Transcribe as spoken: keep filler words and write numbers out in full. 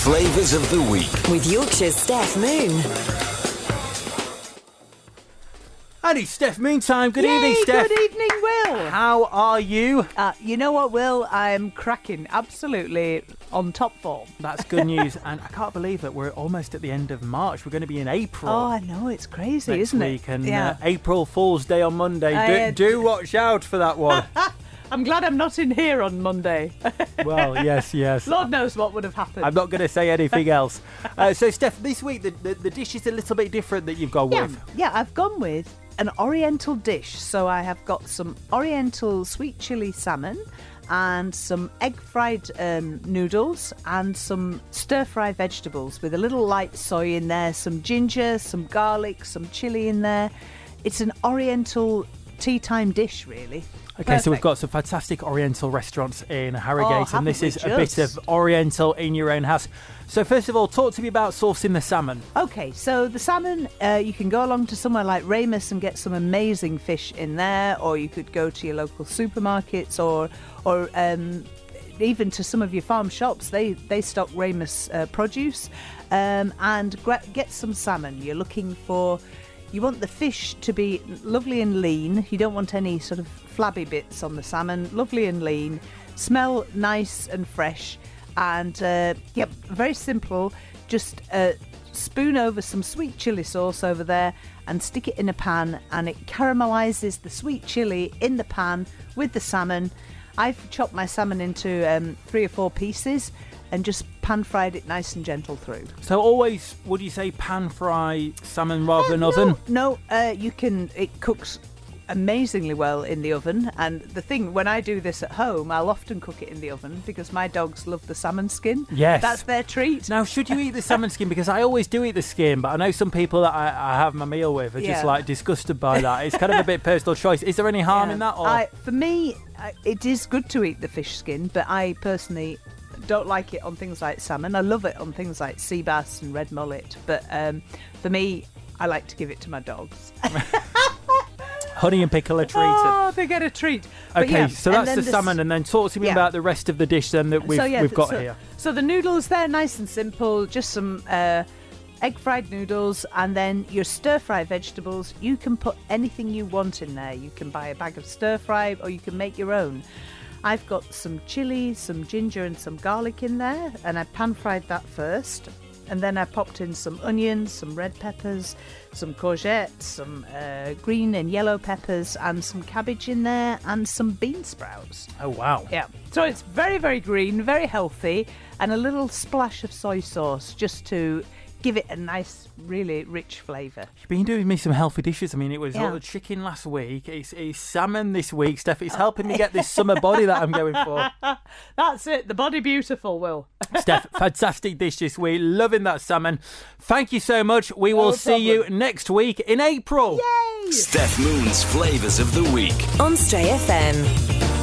Flavours of the Week. With Yorkshire's Steph Moon. And it's Steph Moon time. Good Yay, evening, Steph. Good evening, Will. How are you? Uh, you know what, Will? I'm cracking. Absolutely on top form. That's good news. And I can't believe that we're almost at the end of March. We're going to be in April. Oh, I know. It's crazy, next isn't week. it? And yeah. uh, April Fool's Day on Monday. I, Do, uh, do watch out for that one. I'm glad I'm not in here on Monday. Well, yes, yes. Lord knows what would have happened. I'm not going to say anything else. Uh, so, Steph, this week the, the, the dish is a little bit different that you've gone yeah, with. yeah, I've gone with an Oriental dish. So I have got some Oriental sweet chili salmon and some egg fried um, noodles and some stir fry vegetables with a little light soy in there, some ginger, some garlic, some chili in there. It's an Oriental tea time dish, really. Okay, Perfect. so we've got some fantastic Oriental restaurants in Harrogate, Oh, and this haven't is we a bit just? of Oriental in your own house. So first of all, talk to me about sourcing the salmon. Okay, so the salmon, uh, you can go along to somewhere like Ramus and get some amazing fish in there, or you could go to your local supermarkets, or or um, even to some of your farm shops. They they stock Ramus uh, produce, um, and gra- get some salmon. You're looking for. You want the fish to be lovely and lean. You don't want any sort of flabby bits on the salmon. Lovely and lean. Smell nice and fresh. And, uh, yep, very simple. Just uh, spoon over some sweet chili sauce over there and stick it in a pan. And it caramelises the sweet chili in the pan with the salmon. I've chopped my salmon into um, three or four pieces and just pan-fried it nice and gentle through. So always, would you say pan-fry salmon rather Uh, than no, oven? No, uh, you can. It cooks amazingly well in the oven. And the thing, when I do this at home, I'll often cook it in the oven because my dogs love the salmon skin. Yes. That's their treat. Now, should you eat the salmon skin? Because I always do eat the skin, but I know some people that I, I have my meal with are Yeah. just like disgusted by that. It's kind of a bit personal choice. Is there any harm Yeah. in that? Or? I, for me, I, it is good to eat the fish skin, but I personally don't like it on things like salmon. I love it on things like sea bass and red mullet, but um, for me, I like to give it to my dogs. Honey and pickle a treat. Oh, they get a treat. But Okay, yeah, so and that's then the this- salmon, and then talk to me Yeah. about the rest of the dish then that we've, so, yeah, we've got so, here. So the noodles, they're nice and simple, just some uh, egg fried noodles, and then your stir fry vegetables. You can put anything you want in there. You can buy a bag of stir fry, or you can make your own. I've got some chili, some ginger and some garlic in there, and I pan fried that first. And then I popped in some onions, some red peppers, some courgettes, some uh, green and yellow peppers, and some cabbage in there, and some bean sprouts. Oh, wow. Yeah, so it's very, very green, very healthy, and a little splash of soy sauce just to give it a nice, really rich flavour. You've been doing me some healthy dishes. I mean, it was Yeah. all chicken last week. It's, it's salmon this week, Steph. It's helping me get this summer body that I'm going for. That's it, the body beautiful, Will. Steph, fantastic dish this week. Loving that salmon. Thank you so much. We will No see you problem. next week in April. Yay! Steph Moon's Flavours of the Week. On Stray F M.